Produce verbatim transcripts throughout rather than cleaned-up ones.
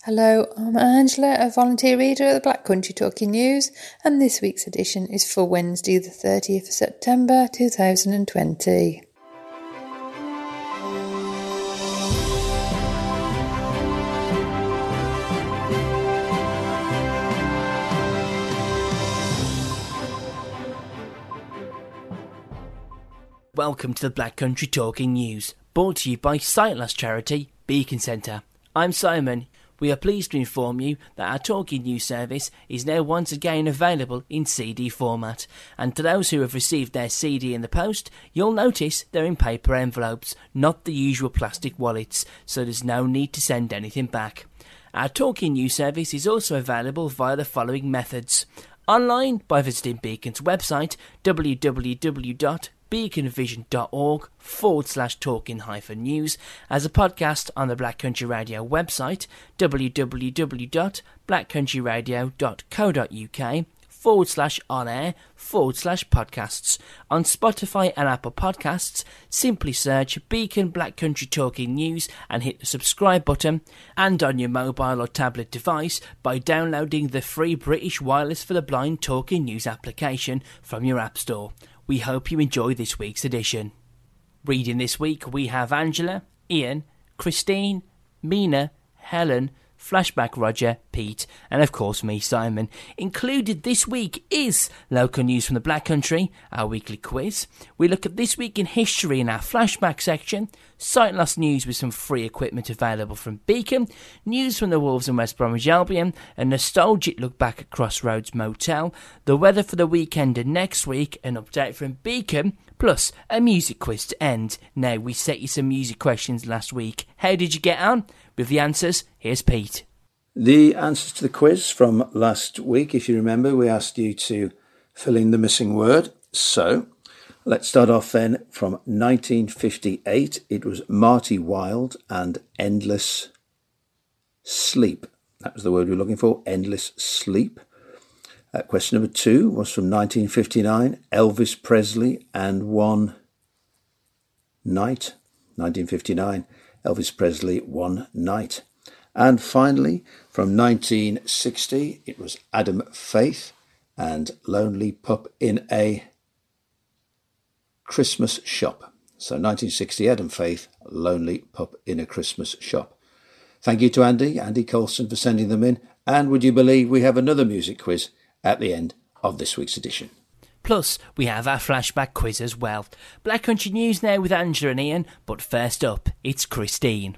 Hello, I'm Angela, a volunteer reader at the Black Country Talking News, and this week's edition is for Wednesday the thirtieth of September two thousand twenty. Welcome to the Black Country Talking News, brought to you by Sightless charity Beacon Centre. I'm Simon. We are pleased to inform you that our Talking News service is now once again available in C D format, and to those who have received their C D in the post, you'll notice they're in paper envelopes, not the usual plastic wallets, so there's no need to send anything back. Our Talking News service is also available via the following methods: online by visiting Beacon's website www. beaconvision.org forward slash talking hyphen news, as a podcast on the Black Country Radio website www.blackcountryradio.co.uk forward slash on air forward slash podcasts. On Spotify and Apple Podcasts, simply search Beacon Black Country Talking News and hit the subscribe button, and on your mobile or tablet device by downloading the free British Wireless for the Blind Talking News application from your App Store. We hope you enjoy this week's edition. Reading this week we have Angela, Ian, Christine, Mina, Helen, Flashback Roger, Pete, and of course me, Simon. Included this week is local news from the Black Country, our weekly quiz. We look at this week in history in our flashback section, sight-loss news with some free equipment available from Beacon, news from the Wolves and West Bromwich Albion, a nostalgic look back at Crossroads Motel, the weather for the weekend and next week, an update from Beacon, plus a music quiz to end. Now, we set you some music questions last week. How did you get on? With the answers, here's Pete. The answers to the quiz from last week, if you remember, we asked you to fill in the missing word. So, let's start off then from nineteen fifty-eight. It was Marty Wilde and Endless Sleep. That was the word we were looking for, Endless Sleep. Uh, question number two was from nineteen fifty-nine, Elvis Presley and One Night. nineteen fifty-nine, Elvis Presley, One Night. And finally, from nineteen sixty, it was Adam Faith and Lonely Pup in a Christmas Shop. So nineteen sixty, Adam Faith, Lonely Pup in a Christmas Shop. Thank you to Andy, Andy Colson, for sending them in. And would you believe we have another music quiz at the end of this week's edition. Plus, we have our flashback quiz as well. Black Country News now with Angela and Ian, but first up, it's Christine.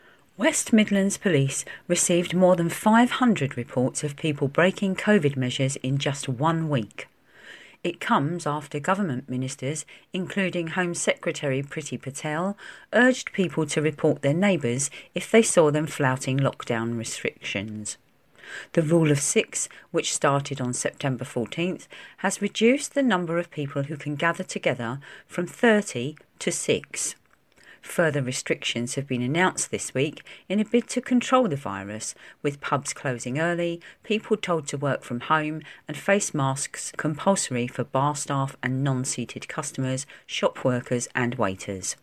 West Midlands Police received more than five hundred reports of people breaking COVID measures in just one week. It comes after government ministers, including Home Secretary Priti Patel, urged people to report their neighbours if they saw them flouting lockdown restrictions. The Rule of Six, which started on September fourteenth, has reduced the number of people who can gather together from thirty to six. Further restrictions have been announced this week in a bid to control the virus, with pubs closing early, people told to work from home, and face masks compulsory for bar staff and non-seated customers, shop workers and waiters.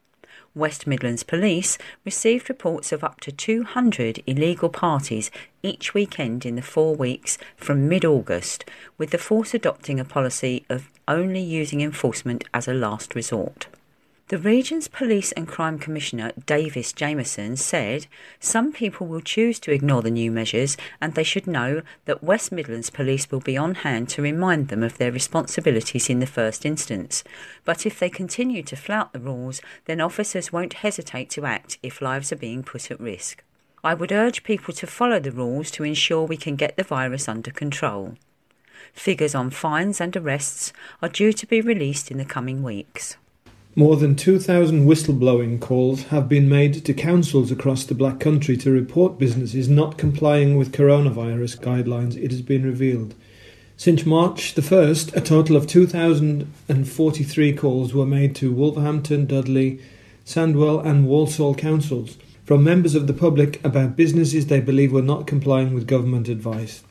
West Midlands Police received reports of up to two hundred illegal parties each weekend in the four weeks from mid-August, with the force adopting a policy of only using enforcement as a last resort. The region's Police and Crime Commissioner, Davis Jameson, said some people will choose to ignore the new measures and they should know that West Midlands Police will be on hand to remind them of their responsibilities in the first instance. But if they continue to flout the rules, then officers won't hesitate to act if lives are being put at risk. I would urge people to follow the rules to ensure we can get the virus under control. Figures on fines and arrests are due to be released in the coming weeks. More than two thousand whistleblowing calls have been made to councils across the Black Country to report businesses not complying with coronavirus guidelines, it has been revealed. Since March the first, a total of two thousand forty-three calls were made to Wolverhampton, Dudley, Sandwell and Walsall councils from members of the public about businesses they believe were not complying with government advice.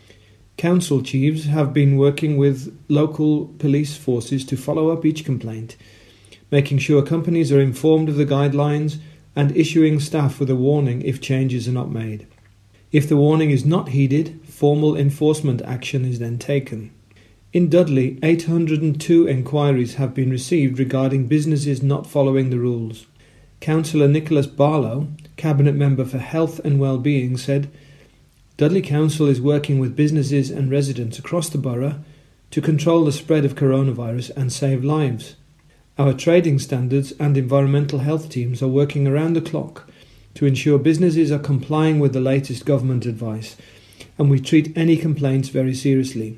Council chiefs have been working with local police forces to follow up each complaint, making sure companies are informed of the guidelines and issuing staff with a warning if changes are not made. If the warning is not heeded, formal enforcement action is then taken. In Dudley, eight hundred two enquiries have been received regarding businesses not following the rules. Councillor Nicholas Barlow, Cabinet Member for Health and Wellbeing, said, Dudley Council is working with businesses and residents across the borough to control the spread of coronavirus and save lives. Our trading standards and environmental health teams are working around the clock to ensure businesses are complying with the latest government advice, and we treat any complaints very seriously.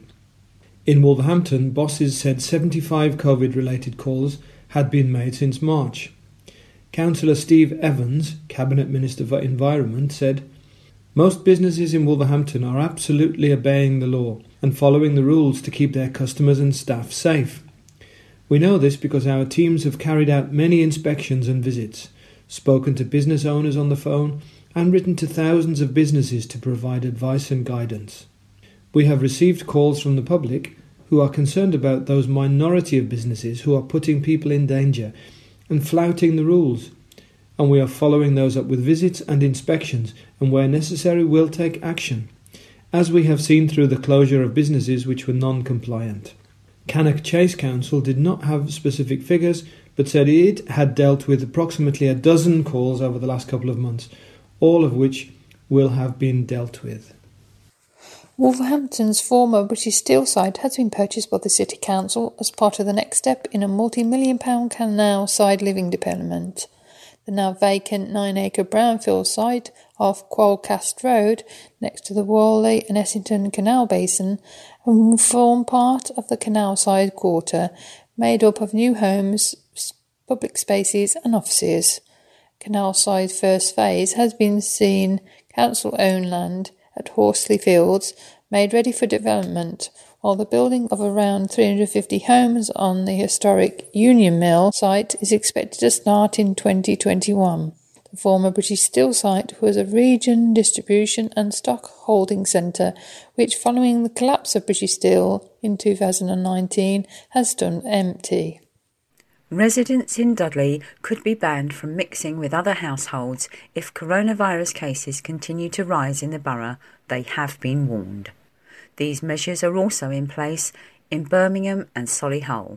In Wolverhampton, bosses said seventy-five COVID-related calls had been made since March. Councillor Steve Evans, Cabinet Minister for Environment, said, Most businesses in Wolverhampton are absolutely obeying the law and following the rules to keep their customers and staff safe. We know this because our teams have carried out many inspections and visits, spoken to business owners on the phone, and written to thousands of businesses to provide advice and guidance. We have received calls from the public who are concerned about those minority of businesses who are putting people in danger and flouting the rules, and we are following those up with visits and inspections, and where necessary will take action, as we have seen through the closure of businesses which were non-compliant. Cannock Chase Council did not have specific figures, but said it had dealt with approximately a dozen calls over the last couple of months, all of which will have been dealt with. Wolverhampton's former British Steel site has been purchased by the City Council as part of the next step in a multi-million pound canal side living development. The now vacant nine-acre brownfield site off Qualcast Road, next to the Whalley and Essington Canal Basin, will form part of the canal side quarter, made up of new homes, public spaces and offices. Canal side first phase has been seen council-owned land at Horsley Fields made ready for development, while the building of around three hundred fifty homes on the historic Union Mill site is expected to start in twenty twenty-one. The former British Steel site was a region, distribution and stock holding centre, which following the collapse of British Steel in two thousand nineteen has stood empty. Residents in Dudley could be banned from mixing with other households if coronavirus cases continue to rise in the borough. They have been warned. These measures are also in place in Birmingham and Solihull.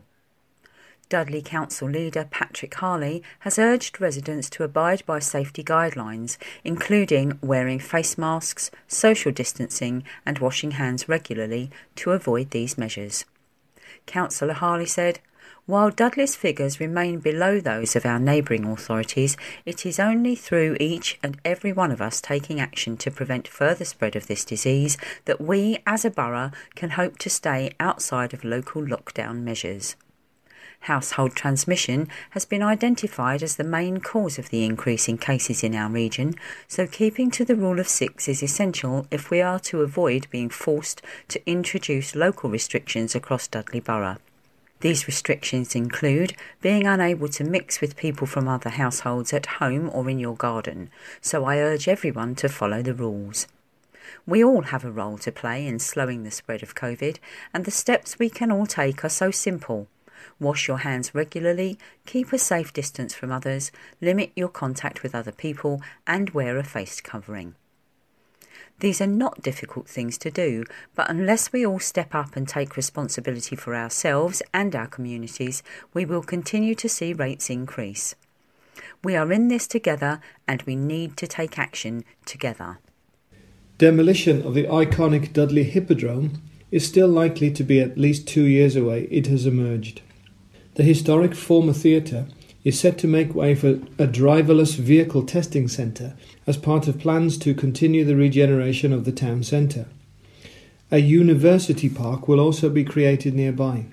Dudley Council leader Patrick Harley has urged residents to abide by safety guidelines, including wearing face masks, social distancing and washing hands regularly to avoid these measures. Councillor Harley said, While Dudley's figures remain below those of our neighbouring authorities, it is only through each and every one of us taking action to prevent further spread of this disease that we, as a borough, can hope to stay outside of local lockdown measures. Household transmission has been identified as the main cause of the increase in cases in our region, so keeping to the rule of six is essential if we are to avoid being forced to introduce local restrictions across Dudley Borough. These restrictions include being unable to mix with people from other households at home or in your garden, so I urge everyone to follow the rules. We all have a role to play in slowing the spread of COVID, and the steps we can all take are so simple. Wash your hands regularly, keep a safe distance from others, limit your contact with other people, and wear a face covering. These are not difficult things to do, but unless we all step up and take responsibility for ourselves and our communities, we will continue to see rates increase. We are in this together, and we need to take action together. Demolition of the iconic Dudley Hippodrome is still likely to be at least two years away, it has emerged. The historic former theatre is set to make way for a driverless vehicle testing centre as part of plans to continue the regeneration of the town centre. A university park will also be created nearby.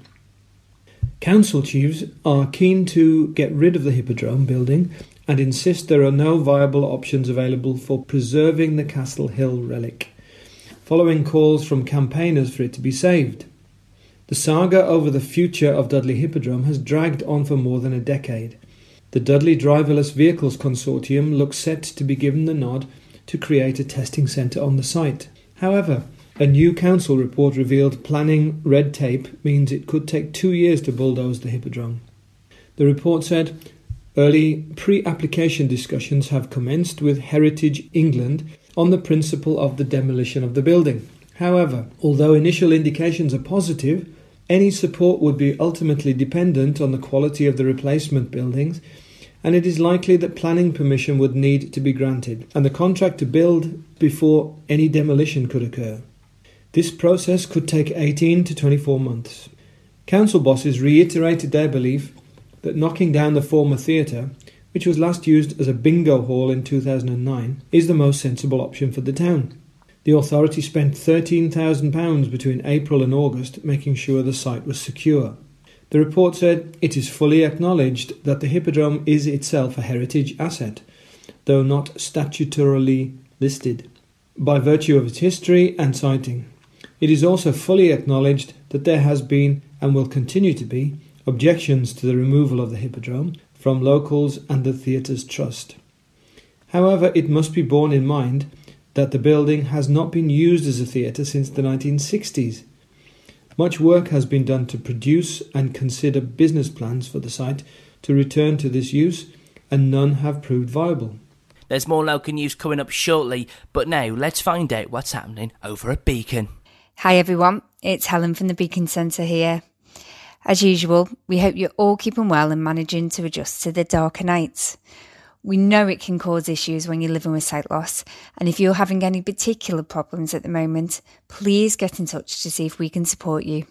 Council chiefs are keen to get rid of the Hippodrome building and insist there are no viable options available for preserving the Castle Hill relic, following calls from campaigners for it to be saved. The saga over the future of Dudley Hippodrome has dragged on for more than a decade. The Dudley Driverless Vehicles Consortium looks set to be given the nod to create a testing centre on the site. However, a new council report revealed planning red tape means it could take two years to bulldoze the Hippodrome. The report said early pre-application discussions have commenced with Heritage England on the principle of the demolition of the building. However, although initial indications are positive, any support would be ultimately dependent on the quality of the replacement buildings, and it is likely that planning permission would need to be granted, and the contract to build before any demolition could occur. This process could take eighteen to twenty-four months. Council bosses reiterated their belief that knocking down the former theatre, which was last used as a bingo hall in two thousand nine, is the most sensible option for the town. The authority spent thirteen thousand pounds between April and August making sure the site was secure. The report said it is fully acknowledged that the Hippodrome is itself a heritage asset, though not statutorily listed, by virtue of its history and siting. It is also fully acknowledged that there has been, and will continue to be, objections to the removal of the Hippodrome from locals and the theatre's trust. However, it must be borne in mind that the building has not been used as a theatre since the nineteen sixties. Much work has been done to produce and consider business plans for the site to return to this use, and none have proved viable. There's more local news coming up shortly, but now let's find out what's happening over at Beacon. Hi everyone, it's Helen from the Beacon Centre here. As usual, we hope you're all keeping well and managing to adjust to the darker nights. We know it can cause issues when you're living with sight loss, and if you're having any particular problems at the moment, please get in touch to see if we can support you.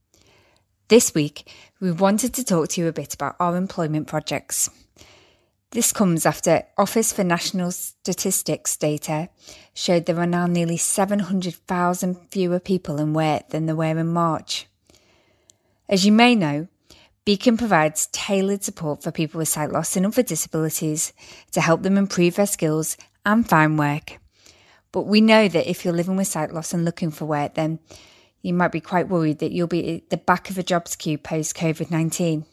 This week, we wanted to talk to you a bit about our employment projects. This comes after Office for National Statistics data showed there are now nearly seven hundred thousand fewer people in work than there were in March. As you may know, Beacon provides tailored support for people with sight loss and other disabilities to help them improve their skills and find work. But we know that if you're living with sight loss and looking for work, then you might be quite worried that you'll be at the back of a jobs queue post-COVID nineteen.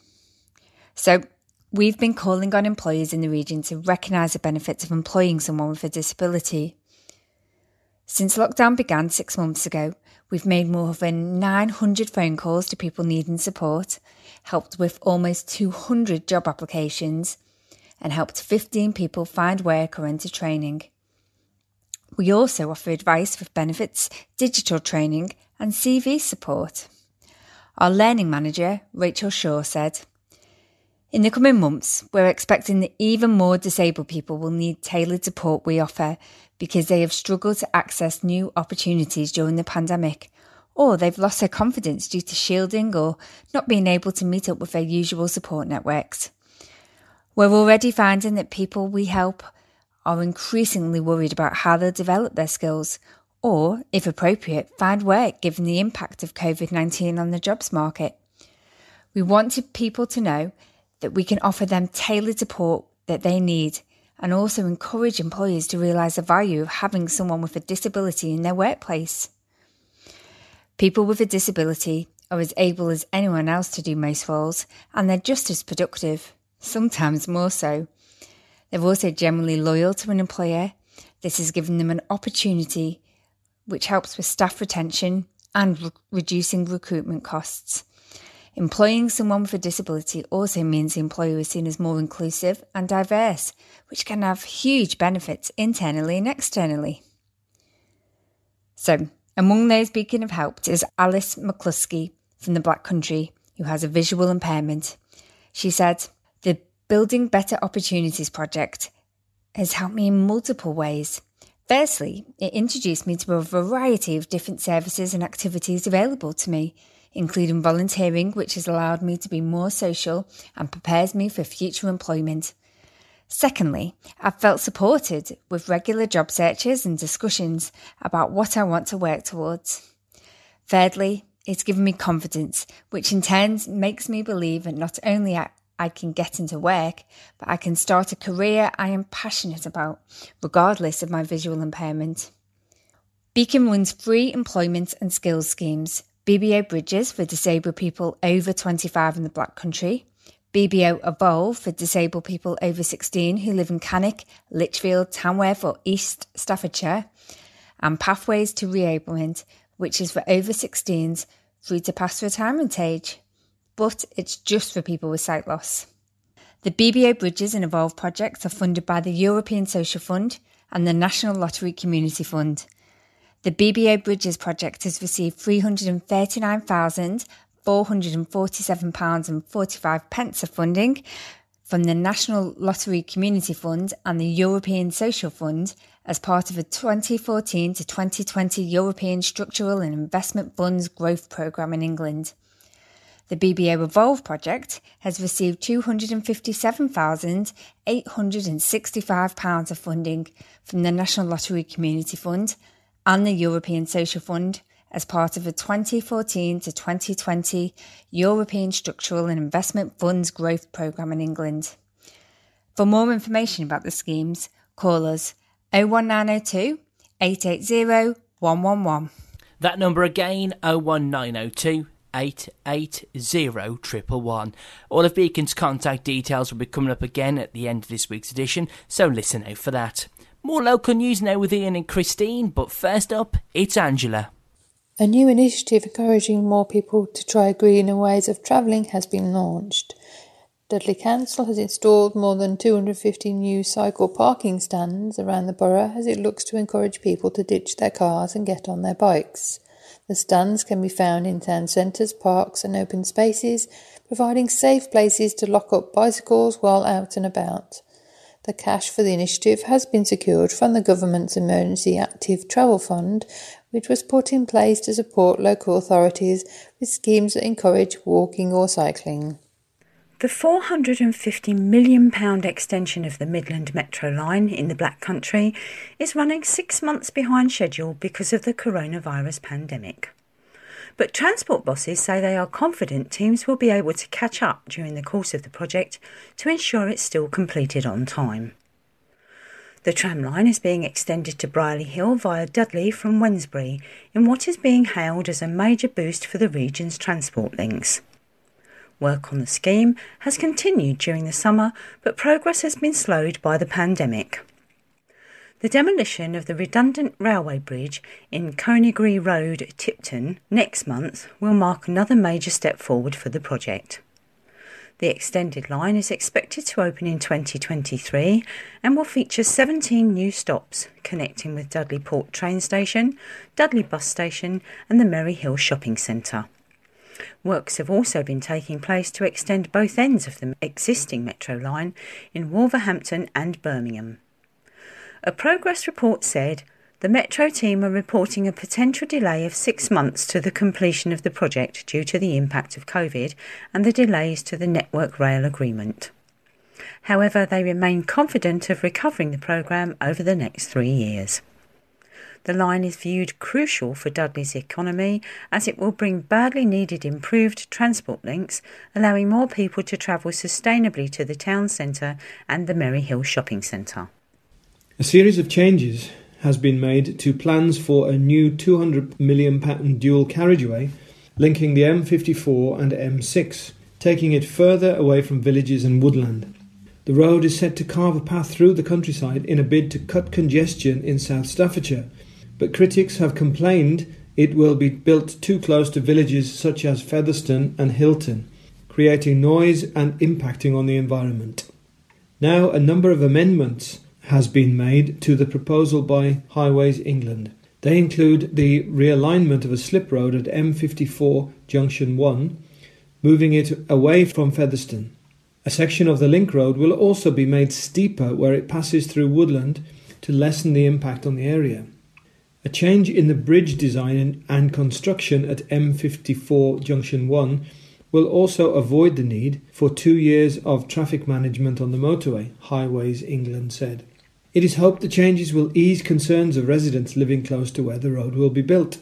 So we've been calling on employers in the region to recognise the benefits of employing someone with a disability. Since lockdown began six months ago, we've made more than nine hundred phone calls to people needing support, helped with almost two hundred job applications, and helped fifteen people find work or enter training. We also offer advice with benefits, digital training and C V support. Our learning manager, Rachel Shaw, said, "In the coming months, we're expecting that even more disabled people will need tailored support we offer because they have struggled to access new opportunities during the pandemic, or they've lost their confidence due to shielding or not being able to meet up with their usual support networks. We're already finding that people we help are increasingly worried about how they'll develop their skills or, if appropriate, find work given the impact of COVID nineteen on the jobs market. We want people to know that we can offer them tailored support that they need and also encourage employers to realise the value of having someone with a disability in their workplace. People with a disability are as able as anyone else to do most roles, and they're just as productive, sometimes more so. They're also generally loyal to an employer. This has given them an opportunity which helps with staff retention and re- reducing recruitment costs. Employing someone with a disability also means the employer is seen as more inclusive and diverse, which can have huge benefits internally and externally." So, among those Beacon have helped is Alice McCluskey from the Black Country, who has a visual impairment. She said, "The Building Better Opportunities project has helped me in multiple ways. Firstly, it introduced me to a variety of different services and activities available to me, including volunteering, which has allowed me to be more social and prepares me for future employment. Secondly, I've felt supported with regular job searches and discussions about what I want to work towards. Thirdly, it's given me confidence, which in turn makes me believe that not only I, I can get into work, but I can start a career I am passionate about, regardless of my visual impairment." Beacon runs free employment and skills schemes: B B O Bridges for disabled people over twenty-five in the Black Country, B B O Evolve for disabled people over sixteen who live in Cannock, Lichfield, Tamworth or East Staffordshire, and Pathways to Reablement, which is for over sixteens through to past retirement age. But it's just for people with sight loss. The B B O Bridges and Evolve projects are funded by the European Social Fund and the National Lottery Community Fund. The B B A Bridges project has received three hundred thirty-nine thousand four hundred forty-seven pounds forty-five of funding from the National Lottery Community Fund and the European Social Fund as part of a twenty fourteen to twenty twenty European Structural and Investment Funds Growth Programme in England. The B B A Revolve project has received two hundred fifty-seven thousand eight hundred sixty-five pounds of funding from the National Lottery Community Fund and the European Social Fund as part of a twenty fourteen to twenty twenty European Structural and Investment Funds Growth Programme in England. For more information about the schemes, call us oh one nine oh two, eight eight oh, one one one. That number again, oh one nine oh two, eight eight oh, one one one. All of Beacon's contact details will be coming up again at the end of this week's edition, so listen out for that. More local news now with Ian and Christine, but first up, it's Angela. A new initiative encouraging more people to try greener ways of travelling has been launched. Dudley Council has installed more than two hundred fifty new cycle parking stands around the borough as it looks to encourage people to ditch their cars and get on their bikes. The stands can be found in town centres, parks and open spaces, providing safe places to lock up bicycles while out and about. The cash for the initiative has been secured from the government's Emergency Active Travel Fund, which was put in place to support local authorities with schemes that encourage walking or cycling. The four hundred fifty million pounds extension of the Midland Metro line in the Black Country is running six months behind schedule because of the coronavirus pandemic. But transport bosses say they are confident teams will be able to catch up during the course of the project to ensure it's still completed on time. The tram line is being extended to Brierley Hill via Dudley from Wednesbury in what is being hailed as a major boost for the region's transport links. Work on the scheme has continued during the summer, but progress has been slowed by the pandemic. The demolition of the redundant railway bridge in Coneygree Road, Tipton, next month will mark another major step forward for the project. The extended line is expected to open in twenty twenty-three and will feature seventeen new stops connecting with Dudley Port train station, Dudley bus station and the Merry Hill shopping centre. Works have also been taking place to extend both ends of the existing metro line in Wolverhampton and Birmingham. A progress report said the Metro team are reporting a potential delay of six months to the completion of the project due to the impact of COVID and the delays to the Network Rail agreement. However, they remain confident of recovering the programme over the next three years. The line is viewed crucial for Dudley's economy as it will bring badly needed improved transport links, allowing more people to travel sustainably to the town centre and the Merry Hill shopping centre. A series of changes has been made to plans for a new two hundred million pounds dual carriageway linking the M fifty-four and M six, taking it further away from villages and woodland. The road is set to carve a path through the countryside in a bid to cut congestion in South Staffordshire, but critics have complained it will be built too close to villages such as Featherstone and Hilton, creating noise and impacting on the environment. Now a number of amendments has been made to the proposal by Highways England. They include the realignment of a slip road at M fifty-four Junction one, moving it away from Featherstone. A section of the link road will also be made steeper where it passes through woodland to lessen the impact on the area. A change in the bridge design and construction at M fifty-four Junction one will also avoid the need for two years of traffic management on the motorway, Highways England said. It is hoped the changes will ease concerns of residents living close to where the road will be built.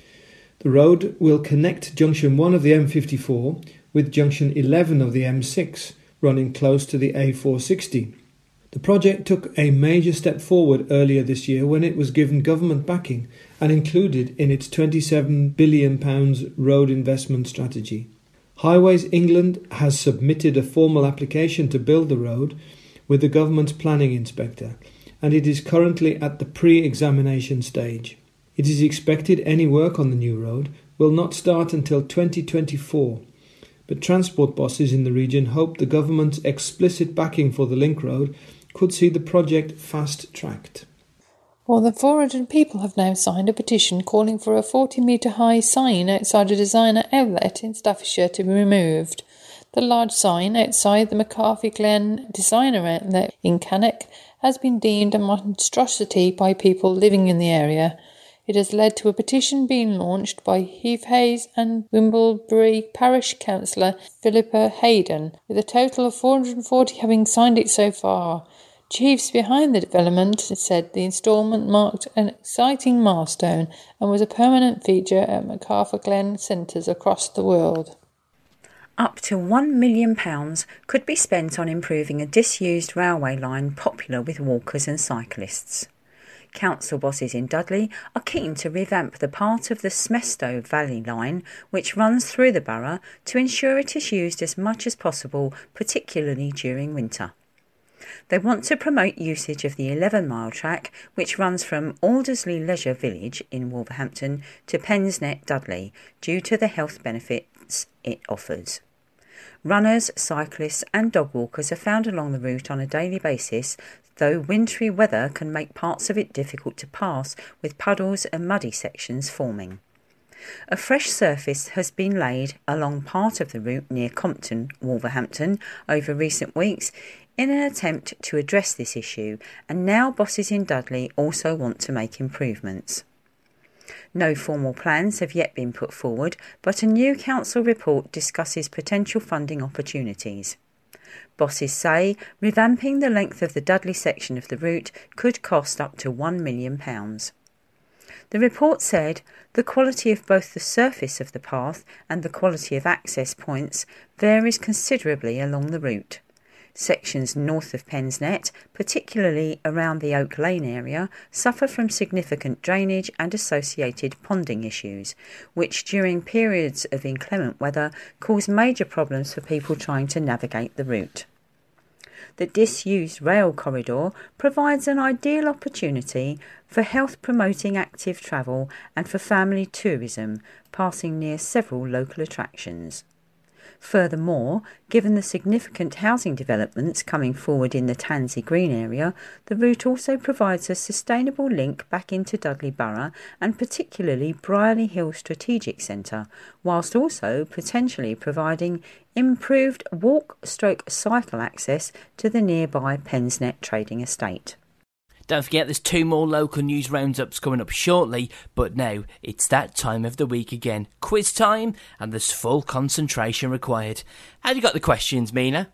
The road will connect Junction one of the M fifty-four with Junction eleven of the M six, running close to the A four sixty. The project took a major step forward earlier this year when it was given government backing and included in its twenty-seven billion pounds road investment strategy. Highways England has submitted a formal application to build the road with the government's planning inspector, and it is currently at the pre-examination stage. It is expected any work on the new road will not start until twenty twenty-four, but transport bosses in the region hope the government's explicit backing for the link road could see the project fast-tracked. More than four hundred people have now signed a petition calling for a forty metre high sign outside a designer outlet in Staffordshire to be removed. The large sign outside the McCarthy Glen designer outlet in Cannock has been deemed a monstrosity by people living in the area. It has led to a petition being launched by Heathhays and Wimblebury Parish Councillor Philippa Hayden, with a total of four hundred forty having signed it so far. Chiefs behind the development said the instalment marked an exciting milestone and was a permanent feature at MacArthur Glen centres across the world. Up to one million pounds could be spent on improving a disused railway line popular with walkers and cyclists. Council bosses in Dudley are keen to revamp the part of the Smestow Valley line which runs through the borough to ensure it is used as much as possible, particularly during winter. They want to promote usage of the eleven mile track which runs from Aldersley Leisure Village in Wolverhampton to Pensnet Dudley due to the health benefits it offers. Runners, cyclists and dog walkers are found along the route on a daily basis, though wintry weather can make parts of it difficult to pass with puddles and muddy sections forming. A fresh surface has been laid along part of the route near Compton, Wolverhampton, over recent weeks in an attempt to address this issue, and now bosses in Dudley also want to make improvements. No formal plans have yet been put forward, but a new council report discusses potential funding opportunities. Bosses say revamping the length of the Dudley section of the route could cost up to one million pounds. The report said the quality of both the surface of the path and the quality of access points varies considerably along the route. Sections north of Pensnet, particularly around the Oak Lane area, suffer from significant drainage and associated ponding issues, which during periods of inclement weather cause major problems for people trying to navigate the route. The disused rail corridor provides an ideal opportunity for health-promoting active travel and for family tourism, passing near several local attractions. Furthermore, given the significant housing developments coming forward in the Tansey Green area, the route also provides a sustainable link back into Dudley Borough and particularly Brierley Hill Strategic Centre, whilst also potentially providing improved walk-stroke-cycle access to the nearby Pensnet trading estate. Don't forget there's two more local news roundups coming up shortly, but now it's that time of the week again. Quiz time, and there's full concentration required. Have you got the questions, Mina?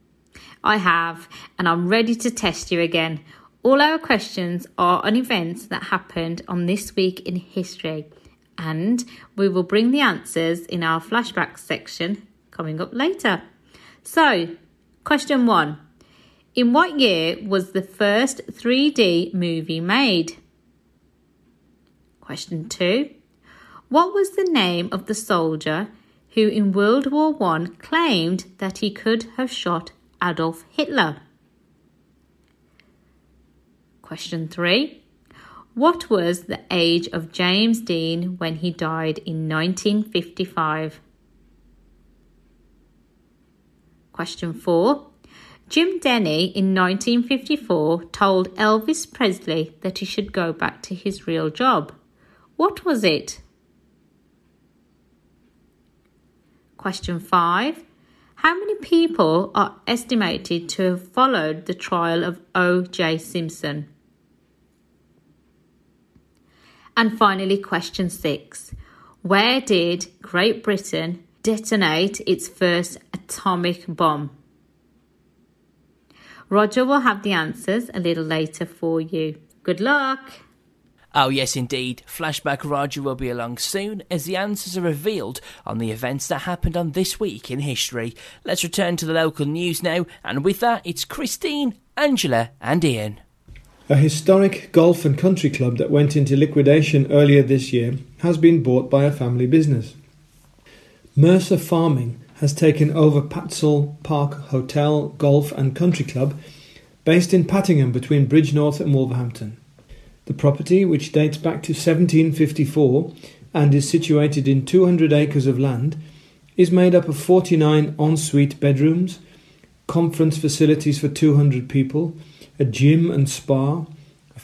I have, and I'm ready to test you again. All our questions are on events that happened on this week in history, and we will bring the answers in our flashback section coming up later. So, question one. In what year was the first three D movie made? Question two. What was the name of the soldier who in World War One claimed that he could have shot Adolf Hitler? Question three. What was the age of James Dean when he died in nineteen fifty-five? Question four. Jim Denny in nineteen fifty-four told Elvis Presley that he should go back to his real job. What was it? Question five. How many people are estimated to have followed the trial of O J Simpson? And finally, question six. Where did Great Britain detonate its first atomic bomb? Roger will have the answers a little later for you. Good luck! Oh yes indeed, Flashback Roger will be along soon as the answers are revealed on the events that happened on this week in history. Let's return to the local news now, and with that it's Christine, Angela and Ian. A historic golf and country club that went into liquidation earlier this year has been bought by a family business. Mercer Farming has taken over Patsall Park Hotel, Golf and Country Club, based in Pattingham between Bridgnorth and Wolverhampton. The property, which dates back to seventeen fifty-four and is situated in two hundred acres of land, is made up of forty-nine ensuite bedrooms, conference facilities for two hundred people, a gym and spa, a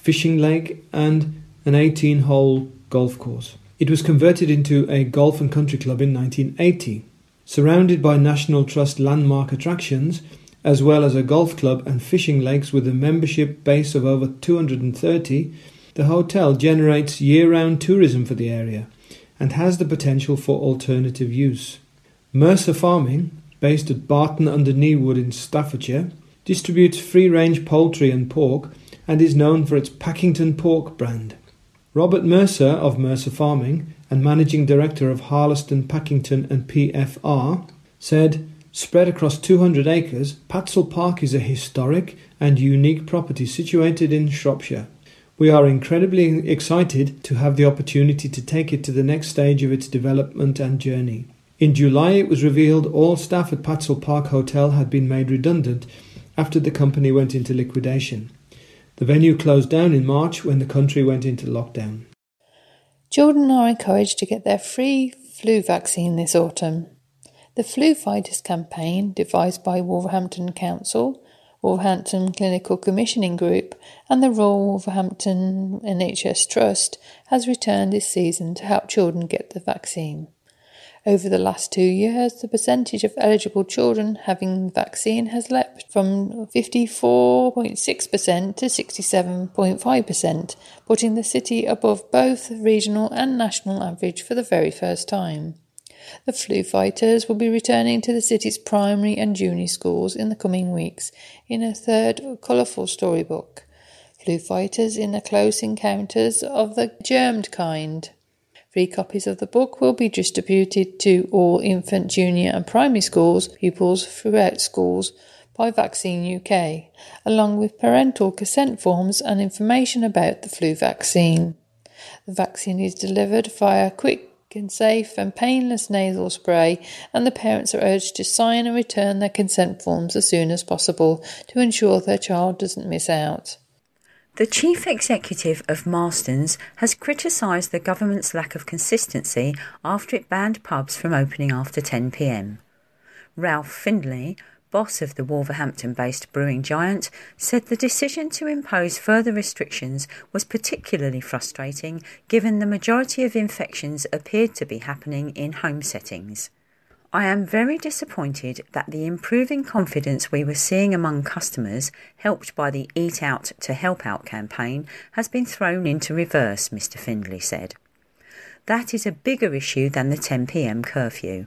fishing lake and an eighteen-hole golf course. It was converted into a golf and country club in nineteen eighty. Surrounded by National Trust landmark attractions, as well as a golf club and fishing lakes with a membership base of over two hundred thirty, the hotel generates year-round tourism for the area and has the potential for alternative use. Mercer Farming, based at Barton under Newood in Staffordshire, distributes free-range poultry and pork and is known for its Packington pork brand. Robert Mercer of Mercer Farming and Managing Director of Harleston, Packington and P F R said, "Spread across two hundred acres, Patsell Park is a historic and unique property situated in Shropshire. We are incredibly excited to have the opportunity to take it to the next stage of its development and journey." In July, it was revealed all staff at Patsell Park Hotel had been made redundant after the company went into liquidation. The venue closed down in March when the country went into lockdown. Children are encouraged to get their free flu vaccine this autumn. The Flu Fighters campaign, devised by Wolverhampton Council, Wolverhampton Clinical Commissioning Group and the Royal Wolverhampton N H S Trust, has returned this season to help children get the vaccine. Over the last two years, the percentage of eligible children having the vaccine has leapt from fifty-four point six percent to sixty-seven point five percent, putting the city above both regional and national average for the very first time. The Flu Fighters will be returning to the city's primary and junior schools in the coming weeks in a third colourful storybook, Flu Fighters in the Close Encounters of the Germed Kind. Free copies of the book will be distributed to all infant, junior and primary schools pupils throughout schools by Vaccine U K, along with parental consent forms and information about the flu vaccine. The vaccine is delivered via quick and safe and painless nasal spray, and the parents are urged to sign and return their consent forms as soon as possible to ensure their child doesn't miss out. The chief executive of Marston's has criticised the government's lack of consistency after it banned pubs from opening after ten p m. Ralph Findlay, boss of the Wolverhampton-based brewing giant, said the decision to impose further restrictions was particularly frustrating given the majority of infections appeared to be happening in home settings. "I am very disappointed that the improving confidence we were seeing among customers, helped by the Eat Out to Help Out campaign, has been thrown into reverse," Mister Findlay said. "That is a bigger issue than the ten p m curfew.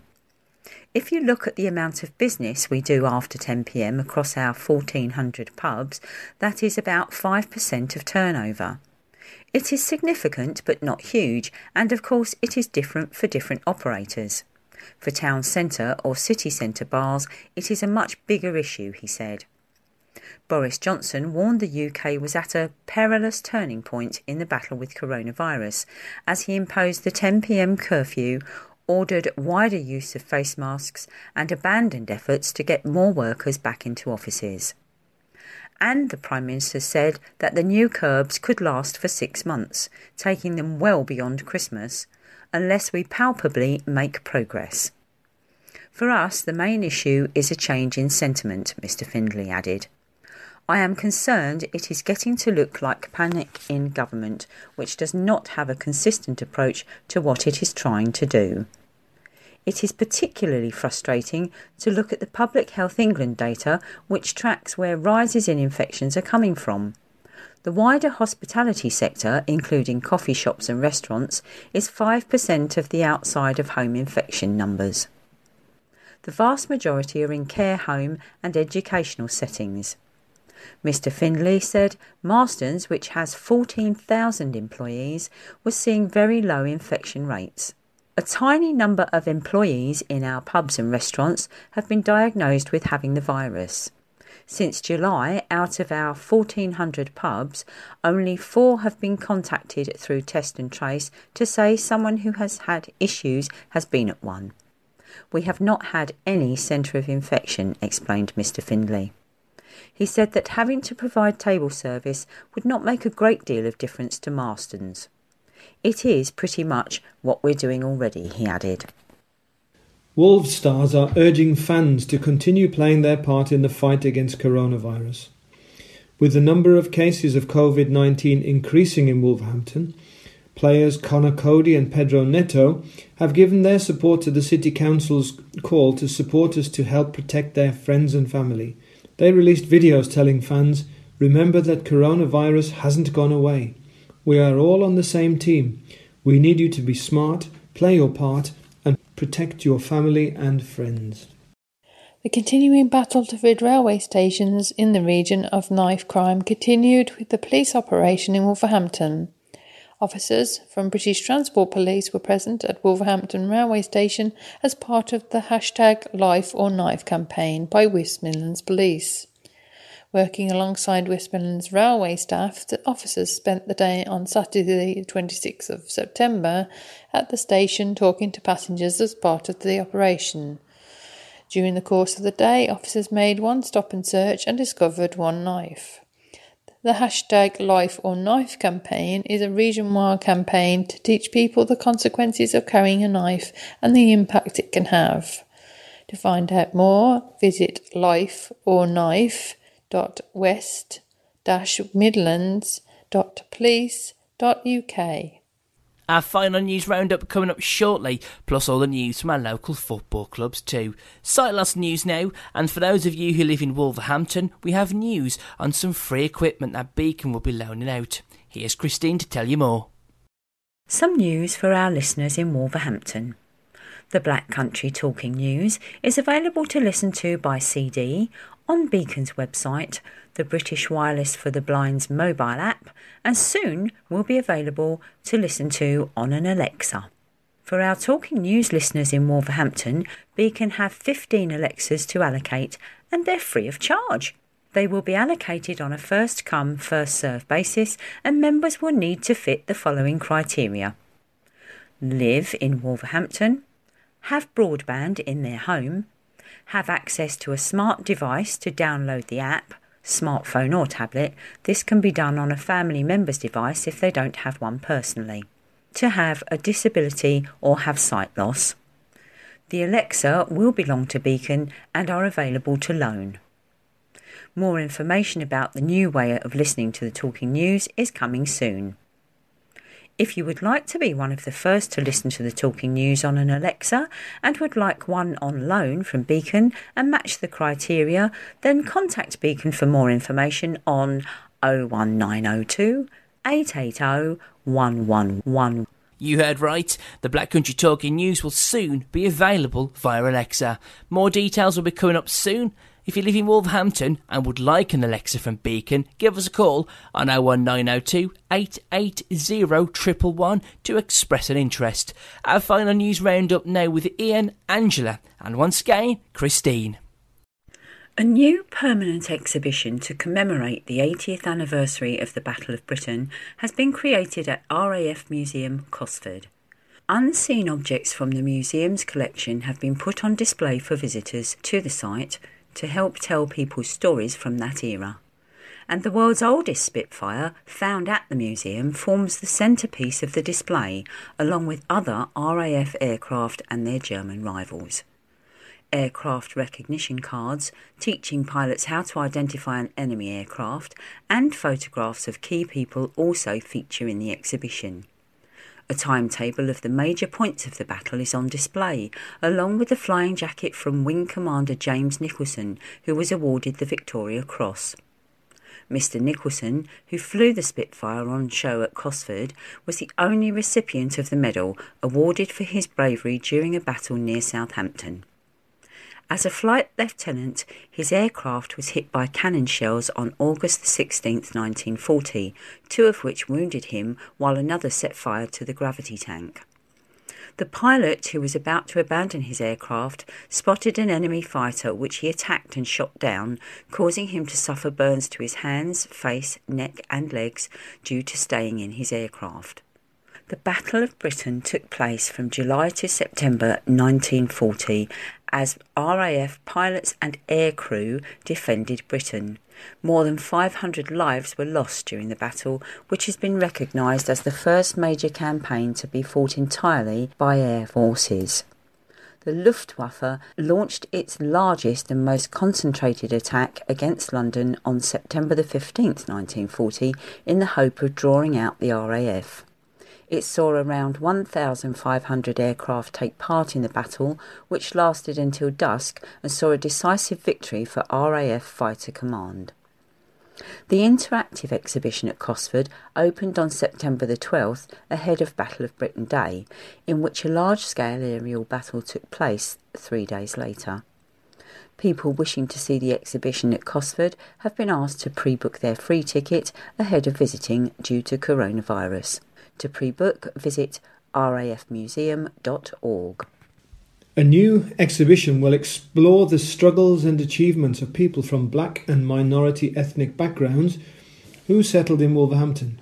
If you look at the amount of business we do after ten p m across our fourteen hundred pubs, that is about five percent of turnover. It is significant but not huge, and of course it is different for different operators. For town centre or city centre bars, it is a much bigger issue," he said. Boris Johnson warned the U K was at a perilous turning point in the battle with coronavirus as he imposed the ten p m curfew, ordered wider use of face masks and abandoned efforts to get more workers back into offices. And the Prime Minister said that the new curbs could last for six months, taking them well beyond Christmas, unless we palpably make progress. "For us, the main issue is a change in sentiment," Mister Findlay added. "I am concerned it is getting to look like panic in government, which does not have a consistent approach to what it is trying to do. It is particularly frustrating to look at the Public Health England data, which tracks where rises in infections are coming from. The wider hospitality sector, including coffee shops and restaurants, is five percent of the outside-of-home infection numbers. The vast majority are in care home and educational settings." Mister Findlay said Marston's, which has fourteen thousand employees, was seeing very low infection rates. "A tiny number of employees in our pubs and restaurants have been diagnosed with having the virus. Since July, out of our fourteen hundred pubs, only four have been contacted through Test and Trace to say someone who has had issues has been at one. We have not had any centre of infection," explained Mister Findlay. He said that having to provide table service would not make a great deal of difference to Marston's. "It is pretty much what we're doing already," he added. Wolves stars are urging fans to continue playing their part in the fight against coronavirus. With the number of cases of COVID nineteen increasing in Wolverhampton, players Connor Cody and Pedro Neto have given their support to the City Council's call to supporters to help protect their friends and family. They released videos telling fans, "Remember that coronavirus hasn't gone away. We are all on the same team. We need you to be smart, play your part, and protect your family and friends." The continuing battle to rid railway stations in the region of knife crime continued with the police operation in Wolverhampton. Officers from British Transport Police were present at Wolverhampton railway station as part of the hashtag Life or Knife campaign by West Midlands Police. Working alongside West Midlands railway staff, the officers spent the day on Saturday the twenty-sixth of September at the station talking to passengers as part of the operation. During the course of the day, officers made one stop and search and discovered one knife. The hashtag Life or Knife campaign is a region-wide campaign to teach people the consequences of carrying a knife and the impact it can have. To find out more, visit life or knife dot west dash midlands dot police dot U K. Our final news roundup coming up shortly, plus all the news from our local football clubs too. Sight-loss news now, and for those of you who live in Wolverhampton, we have news on some free equipment that Beacon will be loaning out. Here's Christine to tell you more. Some news for our listeners in Wolverhampton. The Black Country Talking News is available to listen to by C D on Beacon's website, the British Wireless for the Blind's mobile app, and soon will be available to listen to on an Alexa. For our Talking News listeners in Wolverhampton, Beacon have fifteen Alexas to allocate, and they're free of charge. They will be allocated on a first-come, first-served basis, and members will need to fit the following criteria: live in Wolverhampton, have broadband in their home, have access to a smart device to download the app, smartphone or tablet. This can be done on a family member's device if they don't have one personally. To have a disability or have sight loss. The Alexa will belong to Beacon and are available to loan. More information about the new way of listening to the Talking News is coming soon. If you would like to be one of the first to listen to the Talking News on an Alexa and would like one on loan from Beacon and match the criteria, then contact Beacon for more information on oh one nine oh two, eight eight oh, one one one. You heard right. The Black Country Talking News will soon be available via Alexa. More details will be coming up soon. If you live in Wolverhampton and would like an Alexa from Beacon, give us a call on oh one nine oh two, eight eight oh, one one one to express an interest. Our final news roundup now with Ian, Angela, and once again, Christine. A new permanent exhibition to commemorate the eightieth anniversary of the Battle of Britain has been created at R A F Museum, Cosford. Unseen objects from the museum's collection have been put on display for visitors to the site to help tell people's stories from that era. And the world's oldest Spitfire, found at the museum, forms the centrepiece of the display, along with other R A F aircraft and their German rivals. Aircraft recognition cards, teaching pilots how to identify an enemy aircraft, and photographs of key people also feature in the exhibition. A timetable of the major points of the battle is on display, along with the flying jacket from Wing Commander James Nicholson, who was awarded the Victoria Cross. Mister Nicholson, who flew the Spitfire on show at Cosford, was the only recipient of the medal awarded for his bravery during a battle near Southampton. As a flight lieutenant, his aircraft was hit by cannon shells on August the sixteenth, nineteen forty, two of which wounded him while another set fire to the gravity tank. The pilot, who was about to abandon his aircraft, spotted an enemy fighter which he attacked and shot down, causing him to suffer burns to his hands, face, neck and legs due to staying in his aircraft. The Battle of Britain took place from July to September nineteen forty as R A F pilots and aircrew defended Britain. More than five hundred lives were lost during the battle, which has been recognised as the first major campaign to be fought entirely by air forces. the Luftwaffe launched its largest and most concentrated attack against London on September the fifteenth, nineteen forty, in the hope of drawing out the R A F. It saw around one thousand five hundred aircraft take part in the battle, which lasted until dusk and saw a decisive victory for R A F Fighter Command. The interactive exhibition at Cosford opened on September the twelfth ahead of Battle of Britain Day, in which a large-scale aerial battle took place three days later. People wishing to see the exhibition at Cosford have been asked to pre-book their free ticket ahead of visiting due to coronavirus. To pre-book, visit r a f museum dot org. A new exhibition will explore the struggles and achievements of people from black and minority ethnic backgrounds who settled in Wolverhampton.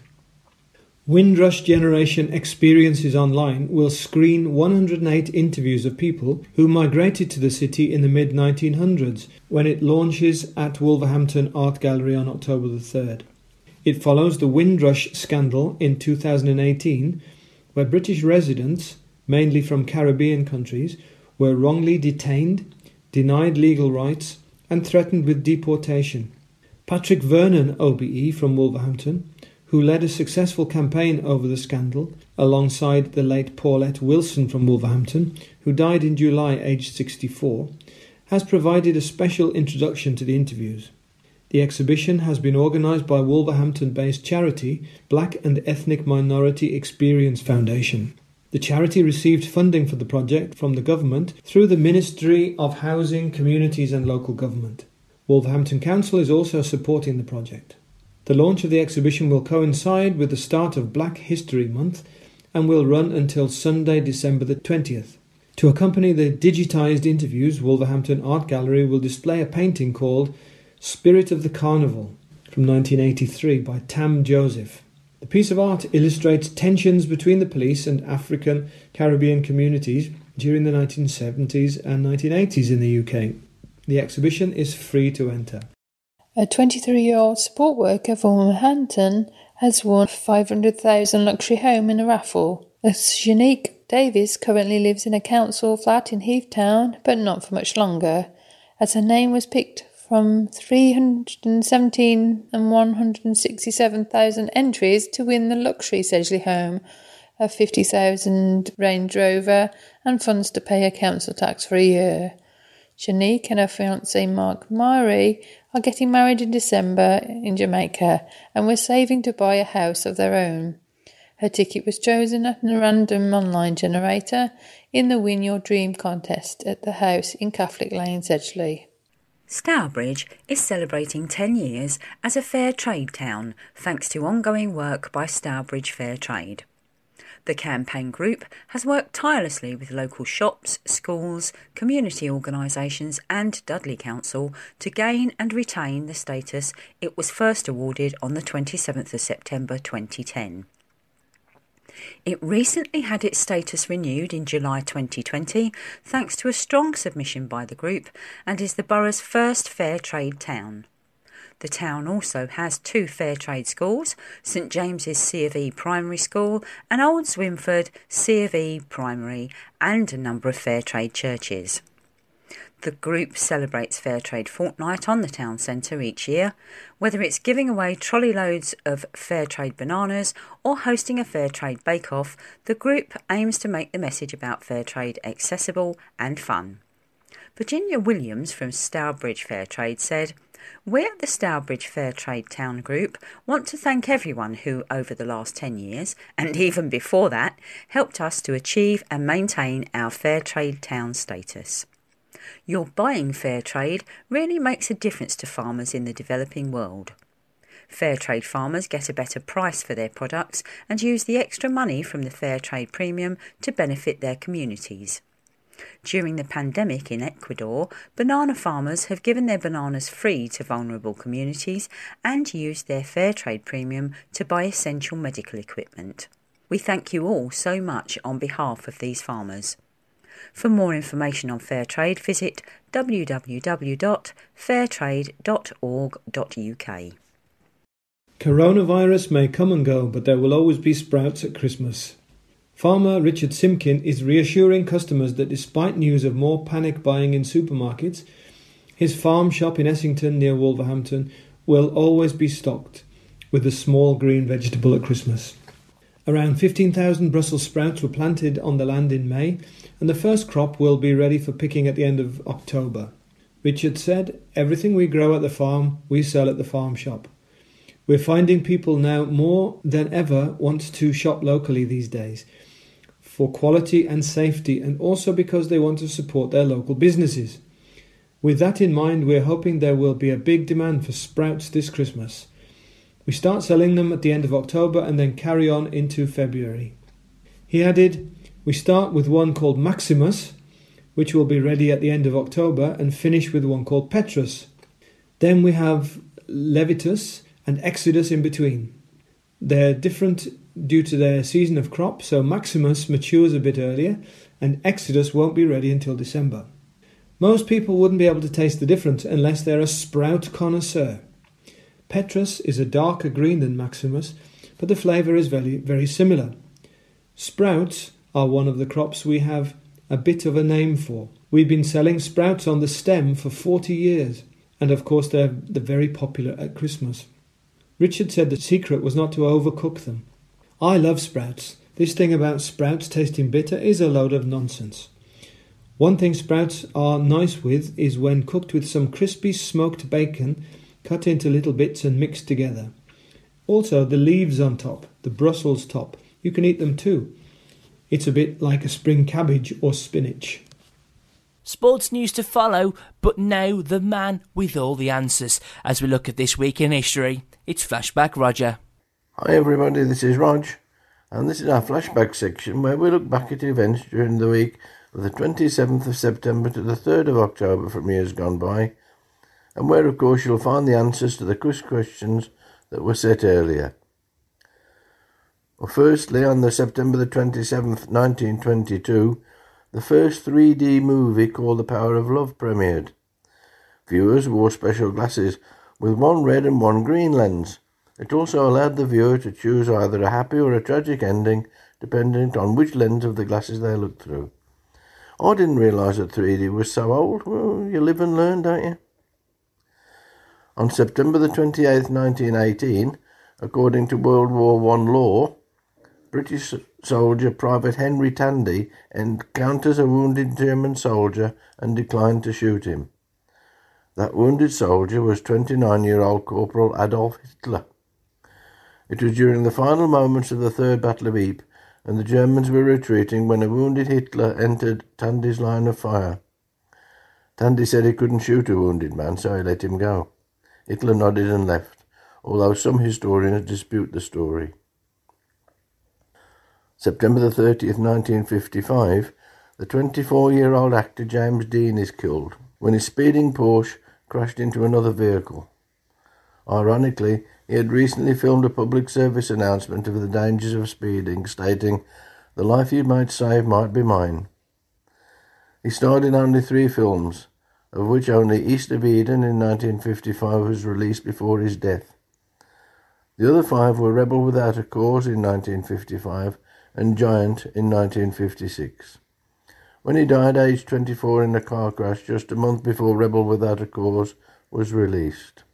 Windrush Generation Experiences Online will screen one hundred eight interviews of people who migrated to the city in the mid nineteen hundreds when it launches at Wolverhampton Art Gallery on October the third. It follows the Windrush scandal in two thousand eighteen, where British residents, mainly from Caribbean countries, were wrongly detained, denied legal rights and threatened with deportation. Patrick Vernon O B E from Wolverhampton, who led a successful campaign over the scandal alongside the late Paulette Wilson from Wolverhampton, who died in July aged sixty-four, has provided a special introduction to the interviews. The exhibition has been organised by Wolverhampton-based charity Black and Ethnic Minority Experience Foundation. The charity received funding for the project from the government through the Ministry of Housing, Communities and Local Government. Wolverhampton Council is also supporting the project. The launch of the exhibition will coincide with the start of Black History Month and will run until Sunday, December the twentieth. To accompany the digitised interviews, Wolverhampton Art Gallery will display a painting called Spirit of the Carnival from nineteen eighty-three by Tam Joseph. The piece of art illustrates tensions between the police and African Caribbean communities during the nineteen seventies and nineteen eighties in the U K. The exhibition is free to enter. A twenty-three-year-old support worker from Wolverhampton has won a five hundred thousand dollars luxury home in a raffle. Shanique Davis currently lives in a council flat in Heathtown, but not for much longer, as her name was picked from three hundred seventeen and one hundred sixty-seven thousand entries to win the luxury Sedgley home, a fifty thousand Range Rover and funds to pay her council tax for a year. Shanique and her fiancé Mark Murray are getting married in December in Jamaica and were saving to buy a house of their own. Her ticket was chosen at a random online generator in the Win Your Dream contest at the house in Catholic Lane, Sedgley. Stourbridge is celebrating ten years as a fair trade town thanks to ongoing work by Stourbridge Fair Trade. The campaign group has worked tirelessly with local shops, schools, community organisations and Dudley Council to gain and retain the status it was first awarded on the twenty-seventh of September twenty ten. It recently had its status renewed in July twenty twenty thanks to a strong submission by the group and is the borough's first fair trade town. The town also has two fair trade schools, St James's C of E Primary School and Old Swinford C of E Primary, and a number of fair trade churches. The group celebrates Fair Trade Fortnight on the town centre each year, whether it's giving away trolley loads of fair trade bananas or hosting a fair trade bake-off. The group aims to make the message about fair trade accessible and fun. Virginia Williams from Stourbridge Fair Trade said, "We at the Stourbridge Fair Trade Town Group want to thank everyone who, over the last ten years, and even before that, helped us to achieve and maintain our fair trade town status. Your buying fair trade really makes a difference to farmers in the developing world. Fair trade farmers get a better price for their products and use the extra money from the fair trade premium to benefit their communities. During the pandemic in Ecuador, banana farmers have given their bananas free to vulnerable communities and used their fair trade premium to buy essential medical equipment. We thank you all so much on behalf of these farmers." For more information on fair trade, visit w w w dot fair trade dot org dot u k. Coronavirus may come and go, but there will always be sprouts at Christmas. Farmer Richard Simkin is reassuring customers that despite news of more panic buying in supermarkets, his farm shop in Essington near Wolverhampton will always be stocked with the small green vegetable at Christmas. Around fifteen thousand Brussels sprouts were planted on the land in May, and the first crop will be ready for picking at the end of October. Richard said, "Everything we grow at the farm, we sell at the farm shop. We're finding people now more than ever want to shop locally these days, for quality and safety, and also because they want to support their local businesses. With that in mind, we're hoping there will be a big demand for sprouts this Christmas. We start selling them at the end of October and then carry on into February." He added, "We start with one called Maximus, which will be ready at the end of October, and finish with one called Petrus. Then we have Levitus and Exodus in between. They're different due to their season of crop, so Maximus matures a bit earlier and Exodus won't be ready until December. Most people wouldn't be able to taste the difference unless they're a sprout connoisseur. Petrus is a darker green than Maximus, but the flavour is very, very similar. Sprouts are one of the crops we have a bit of a name for. We've been selling sprouts on the stem for forty years, and of course they're, they're very popular at Christmas." Richard said the secret was not to overcook them. "I love sprouts. This thing about sprouts tasting bitter is a load of nonsense. One thing sprouts are nice with is when cooked with some crispy smoked bacon cut into little bits and mixed together. Also the leaves on top, the Brussels top, you can eat them too. It's a bit like a spring cabbage or spinach." Sports news to follow, but now the man with all the answers as we look at this week in history. It's Flashback Roger. Hi everybody, this is Rog, and this is our flashback section where we look back at events during the week of the twenty-seventh of September to the third of October from years gone by, and where of course you'll find the answers to the quiz questions that were set earlier. Well, firstly, on the September the twenty-seventh, nineteen twenty-two, the first three D movie called The Power of Love premiered. Viewers wore special glasses with one red and one green lens. It also allowed the viewer to choose either a happy or a tragic ending, depending on which lens of the glasses they looked through. I didn't realise that three D was so old. Well, you live and learn, don't you? On September the twenty-eighth, nineteen eighteen, according to World War One law, British soldier Private Henry Tandy encounters a wounded German soldier and declined to shoot him. That wounded soldier was twenty-nine-year-old Corporal Adolf Hitler. It was during the final moments of the Third Battle of Ypres, and the Germans were retreating when a wounded Hitler entered Tandy's line of fire. Tandy said he couldn't shoot a wounded man, so he let him go. Hitler nodded and left, although some historians dispute the story. September the thirtieth, nineteen fifty-five, the twenty-four-year-old actor James Dean is killed when his speeding Porsche crashed into another vehicle. Ironically, he had recently filmed a public service announcement of the dangers of speeding, stating, "The life you might save might be mine." He starred in only three films, of which only East of Eden in nineteen fifty-five was released before his death. The other five were Rebel Without a Cause in nineteen fifty-five and Giant in nineteen fifty-six. When he died aged twenty-four in a car crash just a month before Rebel Without a Cause was released.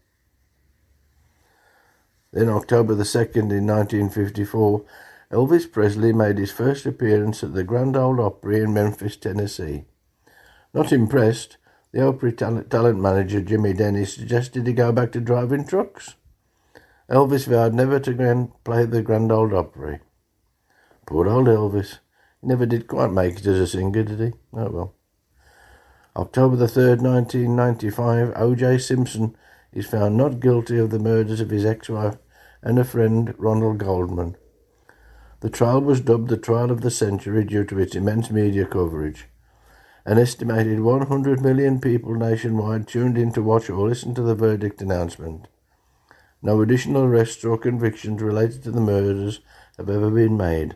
Then October the second in nineteen fifty-four, Elvis Presley made his first appearance at the Grand Ole Opry in Memphis, Tennessee. Not impressed, the Opry talent, talent manager Jimmy Dennis suggested he go back to driving trucks. Elvis vowed never to again play the Grand Ole Opry. Poor old Elvis. He never did quite make it as a singer, did he? Oh well. October the third, nineteen ninety-five, O J Simpson is found not guilty of the murders of his ex-wife and a friend, Ronald Goldman. The trial was dubbed the trial of the century due to its immense media coverage. An estimated one hundred million people nationwide tuned in to watch or listen to the verdict announcement. No additional arrests or convictions related to the murders have ever been made.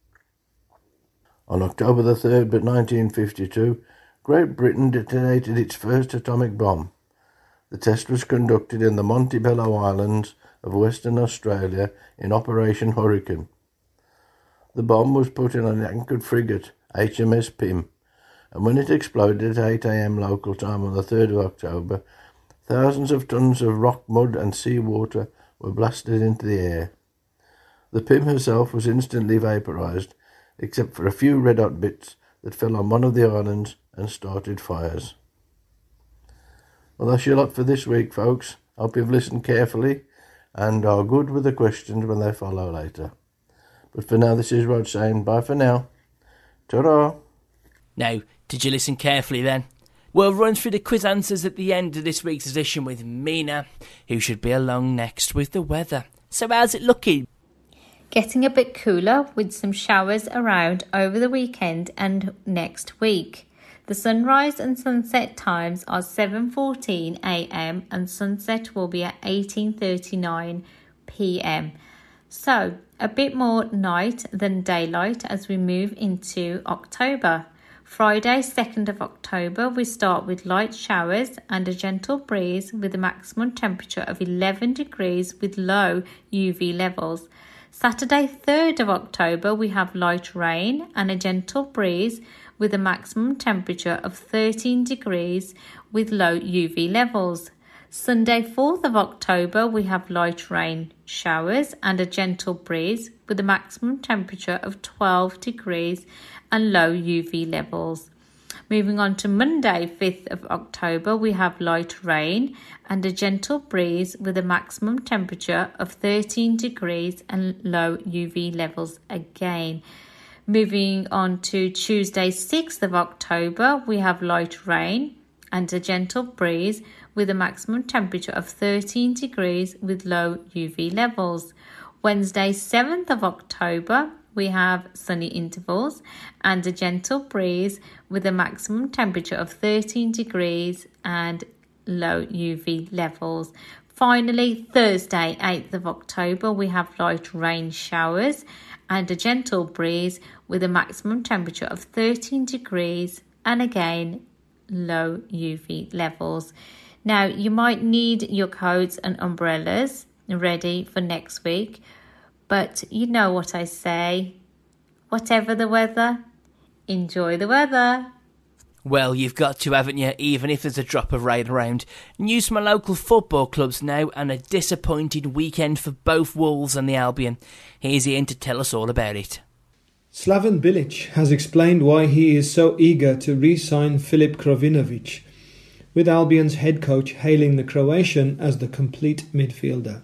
On October the third, nineteen fifty-two, Great Britain detonated its first atomic bomb. The test was conducted in the Montebello Islands of Western Australia in Operation Hurricane. The bomb was put in an anchored frigate, H M S Pym, and when it exploded at eight a.m. local time on the third of October, thousands of tons of rock, mud and seawater were blasted into the air. The Pym herself was instantly vaporised, except for a few red-hot bits that fell on one of the islands and started fires. Well, that's your lot for this week, folks. Hope you've listened carefully and are good with the questions when they follow later. But for now, this is Rod saying bye for now. Ta-ra! Now, did you listen carefully then? We'll run through the quiz answers at the end of this week's edition with Mina, who should be along next with the weather. So how's it looking? Getting a bit cooler with some showers around over the weekend and next week. The sunrise and sunset times are seven fourteen a.m. and sunset will be at eighteen thirty-nine p.m. So, a bit more night than daylight as we move into October. Friday, second of October, we start with light showers and a gentle breeze with a maximum temperature of eleven degrees with low U V levels. Saturday, third of October, we have light rain and a gentle breeze with a maximum temperature of thirteen degrees with low U V levels. Sunday, fourth of October, we have light rain, showers and a gentle breeze with a maximum temperature of twelve degrees and low U V levels. Moving on to Monday, fifth of October, we have light rain and a gentle breeze with a maximum temperature of thirteen degrees and low U V levels again. Moving on to Tuesday, sixth of October, we have light rain and a gentle breeze with a maximum temperature of thirteen degrees with low U V levels. Wednesday, seventh of October, we have sunny intervals and a gentle breeze with a maximum temperature of thirteen degrees and low U V levels. Finally, Thursday, eighth of October, we have light rain showers and a gentle breeze with a maximum temperature of thirteen degrees and again low U V levels. Now, you might need your coats and umbrellas ready for next week, but you know what I say. Whatever the weather, enjoy the weather. Well, you've got to, haven't you, even if there's a drop of rain around. News from my local football clubs now, and a disappointed weekend for both Wolves and the Albion. Here's Ian to tell us all about it. Slaven Bilic has explained why he is so eager to re-sign Filip Krovinovic, with Albion's head coach hailing the Croatian as the complete midfielder.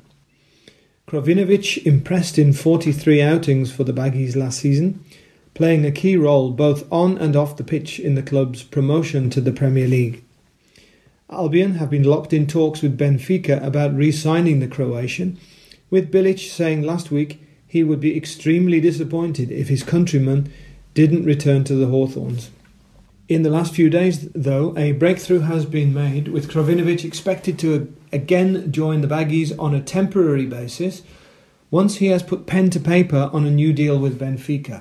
Krovinovic impressed in forty-three outings for the Baggies last season, playing a key role both on and off the pitch in the club's promotion to the Premier League. Albion have been locked in talks with Benfica about re-signing the Croatian, with Bilic saying last week he would be extremely disappointed if his countryman didn't return to the Hawthorns. In the last few days, though, a breakthrough has been made, with Krovinovic expected to again join the Baggies on a temporary basis once he has put pen to paper on a new deal with Benfica.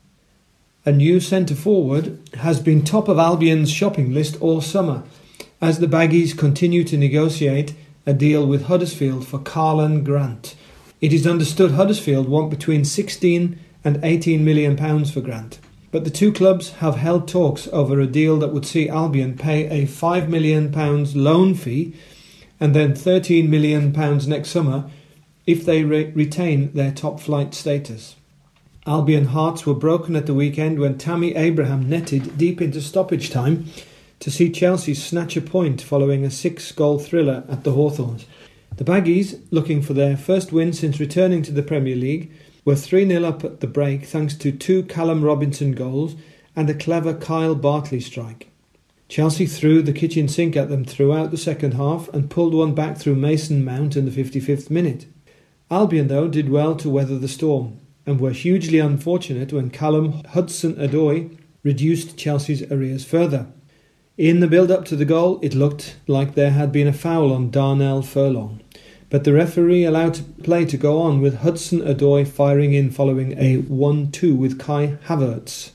A new centre-forward has been top of Albion's shopping list all summer, as the Baggies continue to negotiate a deal with Huddersfield for Karlan Grant. It is understood Huddersfield want between sixteen and eighteen million pounds for Grant. But the two clubs have held talks over a deal that would see Albion pay a five million pounds loan fee and then thirteen million pounds next summer if they re- retain their top-flight status. Albion hearts were broken at the weekend when Tammy Abraham netted deep into stoppage time to see Chelsea snatch a point following a six-goal thriller at the Hawthorns. The Baggies, looking for their first win since returning to the Premier League, were three nil up at the break thanks to two Callum Robinson goals and a clever Kyle Bartley strike. Chelsea threw the kitchen sink at them throughout the second half and pulled one back through Mason Mount in the fifty-fifth minute. Albion, though, did well to weather the storm and were hugely unfortunate when Callum Hudson-Odoi reduced Chelsea's arrears further. In the build-up to the goal, it looked like there had been a foul on Darnell Furlong, but the referee allowed play to go on with Hudson-Odoi firing in following a one two with Kai Havertz.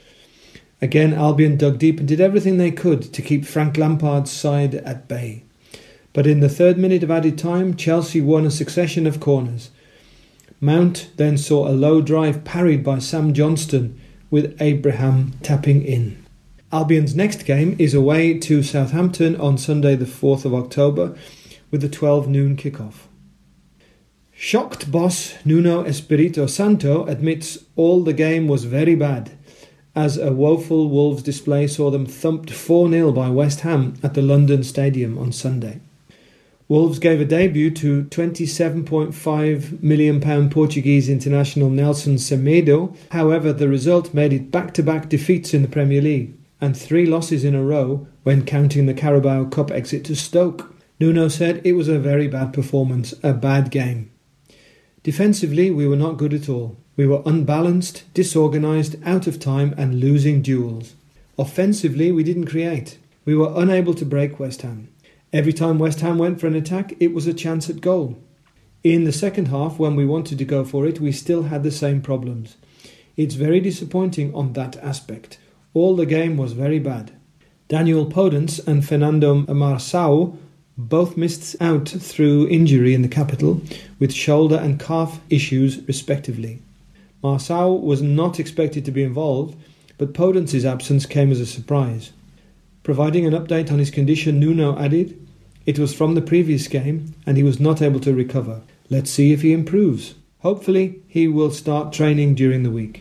Again, Albion dug deep and did everything they could to keep Frank Lampard's side at bay. But in the third minute of added time, Chelsea won a succession of corners. Mount then saw a low drive parried by Sam Johnston, with Abraham tapping in. Albion's next game is away to Southampton on Sunday the fourth of October with a twelve noon kickoff. Shocked boss Nuno Espirito Santo admits all the game was very bad, as a woeful Wolves display saw them thumped four nil by West Ham at the London Stadium on Sunday. Wolves gave a debut to twenty-seven point five million pounds Portuguese international Nelson Semedo. However, the result made it back-to-back defeats in the Premier League and three losses in a row when counting the Carabao Cup exit to Stoke. Nuno said it was a very bad performance, a bad game. Defensively, we were not good at all. We were unbalanced, disorganised, out of time and losing duels. Offensively, we didn't create. We were unable to break West Ham. Every time West Ham went for an attack, it was a chance at goal. In the second half, when we wanted to go for it, we still had the same problems. It's very disappointing on that aspect. All the game was very bad. Daniel Podence and Fernando Marçal both missed out through injury in the capital, with shoulder and calf issues respectively. Marçal was not expected to be involved, but Podence's absence came as a surprise. Providing an update on his condition, Nuno added, "It was from the previous game and he was not able to recover. Let's see if he improves. Hopefully he will start training during the week."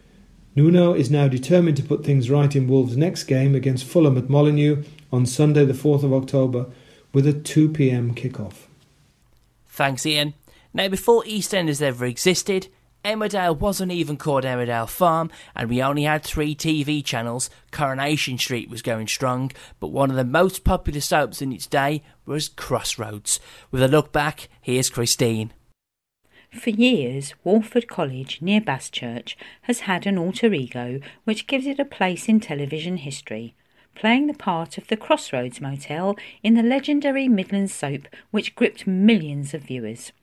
Nuno is now determined to put things right in Wolves' next game against Fulham at Molineux on Sunday the fourth of October with a two p.m. kick-off. Thanks, Ian. Now, before EastEnders ever existed, Emmerdale wasn't even called Emmerdale Farm, and we only had three T V channels. Coronation Street was going strong, but one of the most popular soaps in its day was Crossroads. With a look back, here's Christine. For years, Walford College near Baschurch has had an alter ego which gives it a place in television history, playing the part of the Crossroads Motel in the legendary Midlands soap which gripped millions of viewers.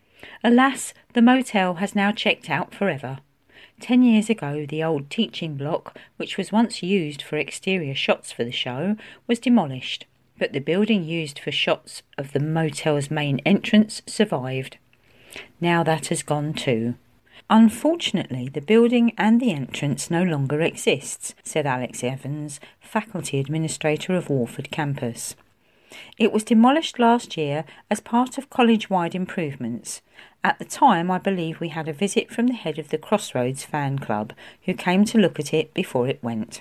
Alas, the motel has now checked out forever. Ten years ago, the old teaching block, which was once used for exterior shots for the show, was demolished, but the building used for shots of the motel's main entrance survived. Now that has gone too. Unfortunately, the building and the entrance no longer exists, said Alex Evans, faculty administrator of Walford campus. It was demolished last year as part of college-wide improvements. At the time, I believe we had a visit from the head of the Crossroads fan club, who came to look at it before it went.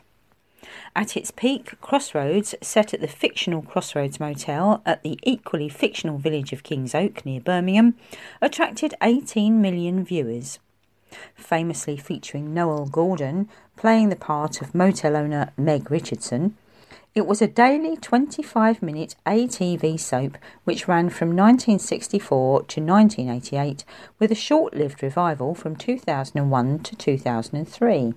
At its peak, Crossroads, set at the fictional Crossroads Motel at the equally fictional village of Kingsoak near Birmingham, attracted eighteen million viewers. Famously featuring Noel Gordon, playing the part of motel owner Meg Richardson, it was a daily twenty-five minute A T V soap which ran from nineteen sixty-four to nineteen eighty-eight, with a short-lived revival from two thousand one to two thousand three.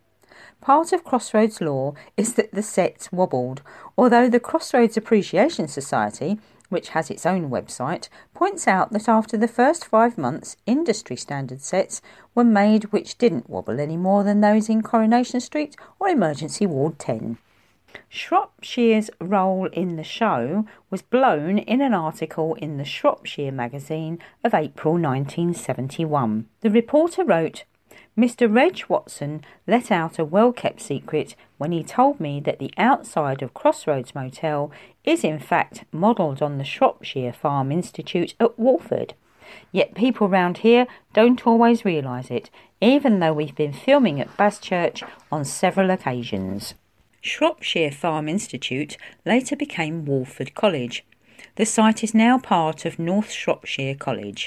Part of Crossroads lore is that the sets wobbled, although the Crossroads Appreciation Society, which has its own website, points out that after the first five months, industry standard sets were made which didn't wobble any more than those in Coronation Street or Emergency Ward ten. Shropshire's role in the show was blown in an article in the Shropshire magazine of April nineteen seventy-one. The reporter wrote, "Mister Reg Watson let out a well-kept secret when he told me that the outside of Crossroads Motel is in fact modelled on the Shropshire Farm Institute at Walford. Yet people round here don't always realise it, even though we've been filming at Baschurch on several occasions." Shropshire Farm Institute later became Walford College. The site is now part of North Shropshire College.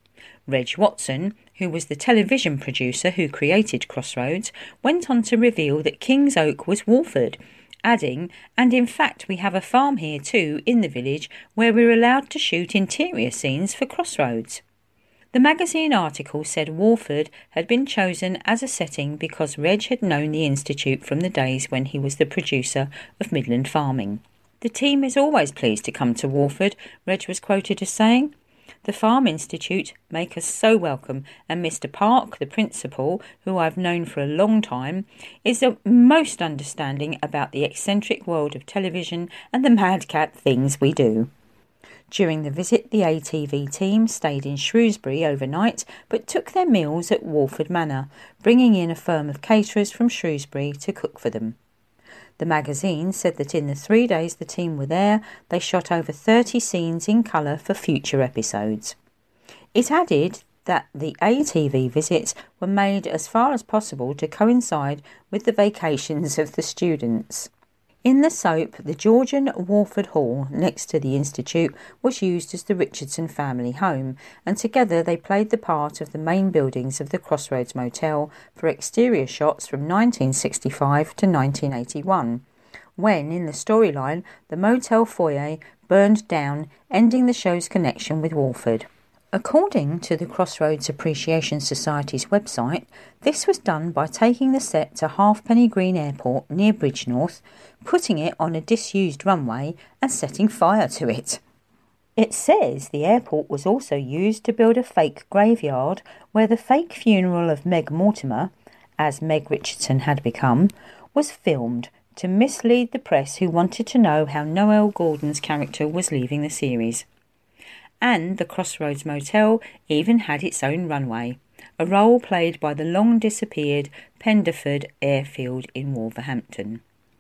Reg Watson, who was the television producer who created Crossroads, went on to reveal that Kingsoak was Walford, adding, "And in fact we have a farm here too in the village where we're allowed to shoot interior scenes for Crossroads." The magazine article said Walford had been chosen as a setting because Reg had known the institute from the days when he was the producer of Midland Farming. "The team is always pleased to come to Walford," Reg was quoted as saying. "The Farm Institute make us so welcome, and Mister Park, the principal, who I've known for a long time, is the most understanding about the eccentric world of television and the madcap things we do." During the visit, the A T V team stayed in Shrewsbury overnight but took their meals at Walford Manor, bringing in a firm of caterers from Shrewsbury to cook for them. The magazine said that in the three days the team were there, they shot over thirty scenes in colour for future episodes. It added that the A T V visits were made as far as possible to coincide with the vacations of the students. In the soap, the Georgian Walford Hall, next to the Institute, was used as the Richardson family home, and together they played the part of the main buildings of the Crossroads Motel for exterior shots from nineteen sixty-five to nineteen eighty-one, when, in the storyline, the motel foyer burned down, ending the show's connection with Walford. According to the Crossroads Appreciation Society's website, this was done by taking the set to Halfpenny Green Airport near Bridgnorth, putting it on a disused runway and setting fire to it. It says the airport was also used to build a fake graveyard where the fake funeral of Meg Mortimer, as Meg Richardson had become, was filmed to mislead the press who wanted to know how Noel Gordon's character was leaving the series. And the Crossroads Motel even had its own runway, a role played by the long-disappeared Penderford Airfield in Wolverhampton.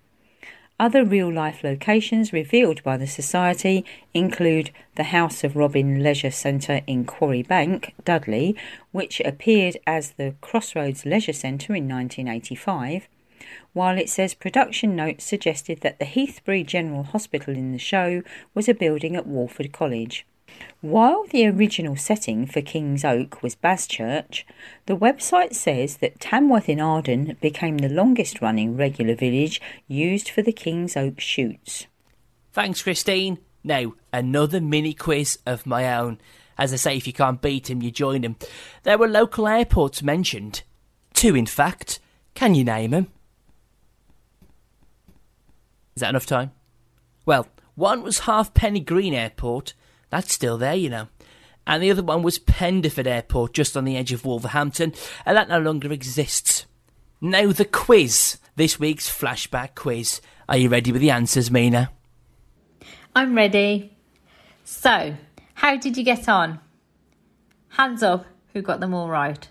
Other real-life locations revealed by the Society include the House of Robin Leisure Centre in Quarry Bank, Dudley, which appeared as the Crossroads Leisure Centre in nineteen eighty-five, while it says production notes suggested that the Heathbury General Hospital in the show was a building at Walford College. While the original setting for King's Oak was Baschurch, the website says that Tamworth in Arden became the longest-running regular village used for the King's Oak shoots. Thanks, Christine. Now, another mini-quiz of my own. As I say, if you can't beat him, you join him. There were local airports mentioned. Two, in fact. Can you name them? Is that enough time? Well, one was Halfpenny Green Airport. That's still there, you know. And the other one was Penderford Airport, just on the edge of Wolverhampton, and that no longer exists. Now the quiz. This week's flashback quiz. Are you ready with the answers, Mina? I'm ready. So, how did you get on? Hands up who got them all right.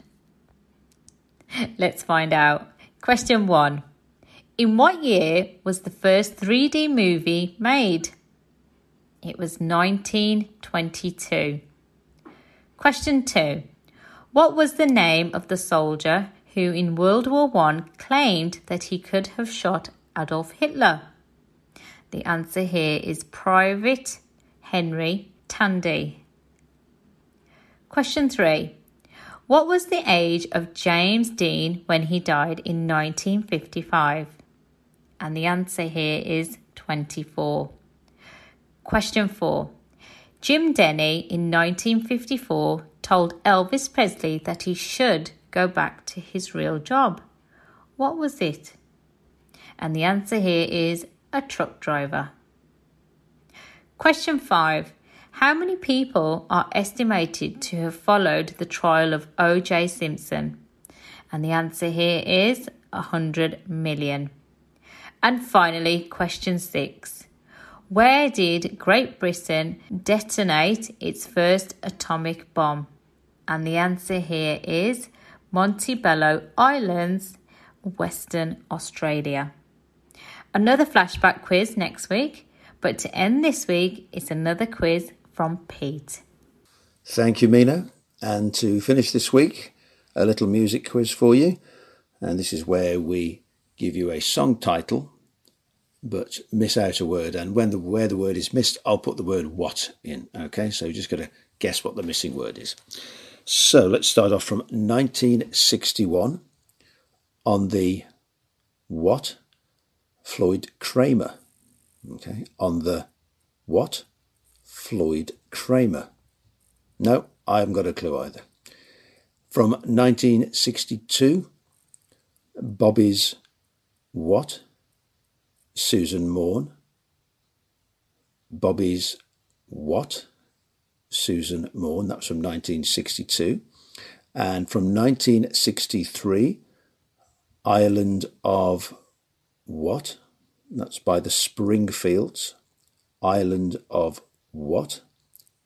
Let's find out. Question one. In what year was the first three D movie made? It was nineteen twenty-two. Question two. What was the name of the soldier who in World War One claimed that he could have shot Adolf Hitler? The answer here is Private Henry Tandy. Question three. What was the age of James Dean when he died in nineteen fifty-five? And the answer here is twenty-four. Question four. Jim Denny in nineteen fifty-four told Elvis Presley that he should go back to his real job. What was it? And the answer here is a truck driver. Question five. How many people are estimated to have followed the trial of O J Simpson? And the answer here is one hundred million. And finally, question six. Where did Great Britain detonate its first atomic bomb? And the answer here is Montebello Islands, Western Australia. Another flashback quiz next week, but to end this week, it's another quiz from Pete. Thank you, Mina. And to finish this week, a little music quiz for you. And this is where we give you a song title but miss out a word, and when the where the word is missed, I'll put the word what in. Okay, so you just got to guess what the missing word is. So let's start off from nineteen sixty-one. On the what? Floyd Kramer. Okay, on the what? Floyd Kramer. No, I haven't got a clue either. From nineteen sixty-two, Bobby's what? Susan Morn. Bobby's what? Susan Morn. That's from nineteen sixty-two. And from nineteen sixty-three, Island of what? That's by the Springfields. Island of what?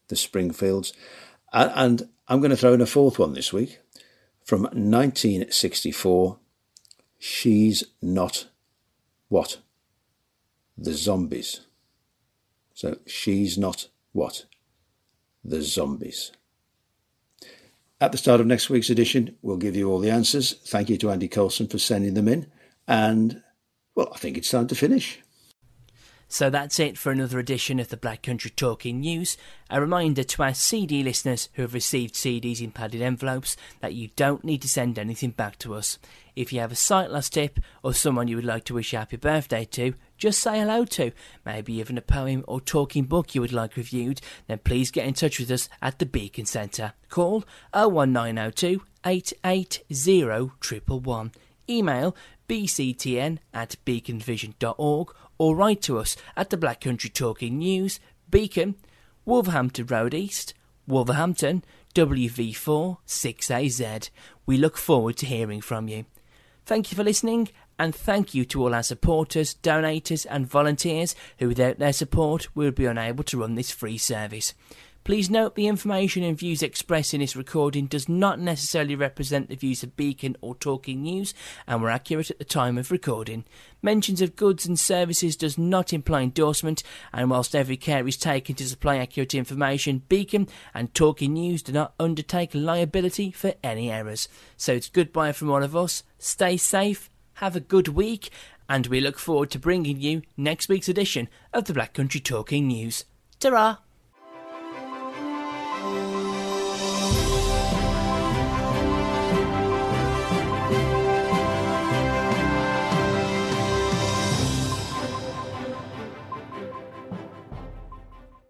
the Springfields. And, and I'm going to throw in a fourth one this week. From nineteen sixty-four, She's Not What? The Zombies. So, She's Not What? The Zombies. At the start of next week's edition, we'll give you all the answers. Thank you to Andy Coulson for sending them in. And, well, I think it's time to finish. So that's it for another edition of the Black Country Talking News. A reminder to our C D listeners who have received C Ds in padded envelopes that you don't need to send anything back to us. If you have a sight loss tip or someone you would like to wish a happy birthday to, just say hello to, maybe even a poem or talking book you would like reviewed, then please get in touch with us at the Beacon Centre. Call oh one nine oh two, eight eight zero, one one one. Email b c t n at beacon vision dot org or write to us at the Black Country Talking News, Beacon, Wolverhampton Road East, Wolverhampton, W V four six A Z. We look forward to hearing from you. Thank you for listening, and thank you to all our supporters, donators and volunteers who without their support we would be unable to run this free service. Please note the information and views expressed in this recording does not necessarily represent the views of Beacon or Talking News and were accurate at the time of recording. Mentions of goods and services does not imply endorsement, and whilst every care is taken to supply accurate information, Beacon and Talking News do not undertake liability for any errors. So it's goodbye from all of us. Stay safe, have a good week, and we look forward to bringing you next week's edition of the Black Country Talking News. Ta-ra!